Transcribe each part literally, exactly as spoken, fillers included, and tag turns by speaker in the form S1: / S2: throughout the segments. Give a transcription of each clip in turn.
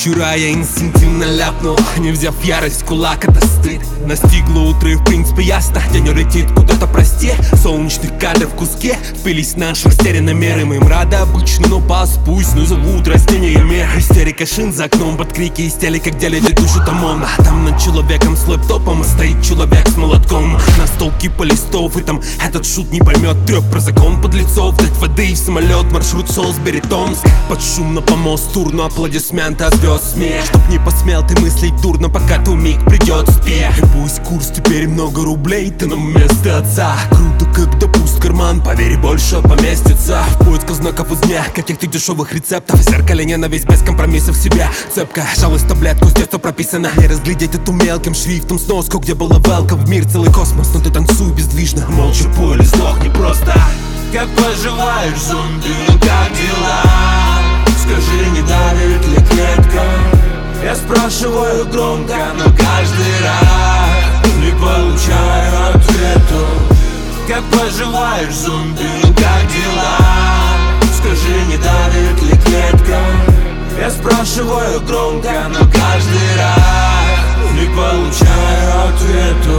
S1: Вчера я инстинктивно ляпнул, не взяв ярость в кулак, это стыд. Настигло утро и в принципе ясно, день улетит куда-то, прости. Солнечных кадров в куске впились наши стереономеры. Мы им рады обычно, но пас пусть назовут растениями. Истерика шин за окном под крики из телека, где летит душу ОМОНа. Там над человеком с лэптопом стоит человек с молотком. На стол кипа листов, и там этот шут не поймет трёп про закон подлецов. Дать воды в самолет, маршрут Солсбери, Томск. Под шум на помост турну, аплодисменты от звезд смех. Чтоб не посмел ты мыслить дурно, пока твой миг придет успех. И пусть курс теперь много рублей, ты на место отца. Круто, когда пуст карман, поверь, больше поместится. В поисках знаков из дня, каких-то дешевых рецептов. В зеркале ненависть без компромиссов в себя. Цепка, жалость таблетку, с детства прописано. Не разглядеть эту мелким шрифтом сноску, где была велка. В мир целый космос, но ты танцуй бездвижно. Молча пой или сдохни просто.
S2: Как поживаешь, зомби, ну как дела? Скажи, не давит ли клетка? Я спрашиваю громко, но каждый раз не получаю ответу. Как поживаешь, зомби, ну как дела? Скажи, не давит ли клетка? Я спрашиваю громко, но каждый раз не получаю ответу.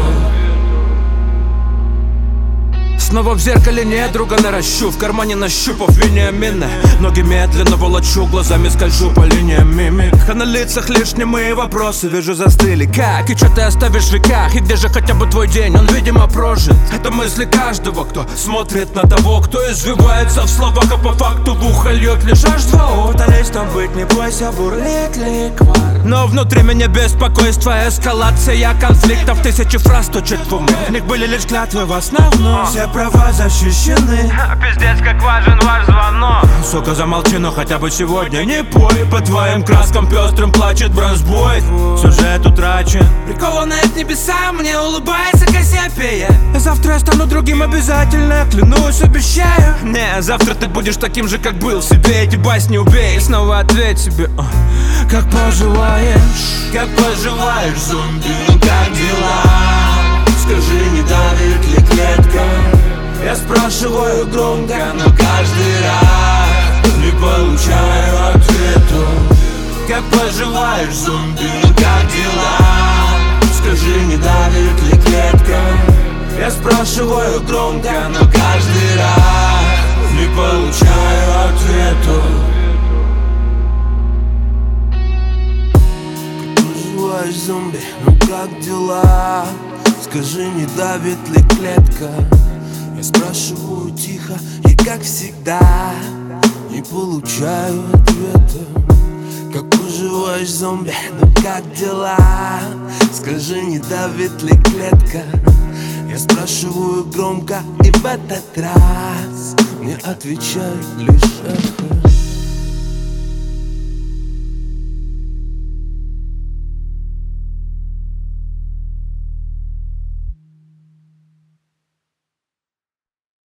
S3: Снова в зеркале недруга наращу, в кармане нащупав линия мины. Ноги медленно волочу, глазами скольжу по линиям мимик. А на лицах лишь немые вопросы, вижу, застыли. Как и что ты оставишь в веках? И где же хотя бы твой день? Он, видимо, прожит. Это мысли каждого, кто смотрит на того, кто извивается в словах, а по факту в ухо льет лишь аж два.
S2: Футалистом быть не бойся, бурлит ликвар.
S3: Но внутри меня беспокойство, эскалация конфликтов. Тысячи фраз точат в уме, в них были лишь клятвы в основном.
S2: Все права защищены.
S3: Пиздец, как важен ваш звонок. Сука, замолчи, но хотя бы сегодня не пой. По твоим краскам пестрым плачет бронзбой. Сюжет утрачен,
S2: прикованная к небесам, мне улыбается Кассиопея.
S3: Завтра я стану другим обязательно, клянусь, обещаю. Не, завтра ты будешь таким же, как был. Себе эти басни убей и снова ответь себе. Как поживаешь?
S2: Как поживаешь, зомби, ну как дела? Скажи, не давит ли клетка? Я спрашиваю громко, но каждый раз не получаю ответу. Как поживаешь, зомби, ну как дела? Скажи, не давит ли клетка? Я спрашиваю громко, но каждый раз не получаю ответу. Как поживаешь, зомби, ну как дела? Скажи, не давит ли клетка? Я спрашиваю тихо и как всегда не получаю ответа. Как поживаешь, зомби, ну как дела? Скажи, не давит ли клетка? Я спрашиваю громко, и в этот раз мне отвечают лишь эхо.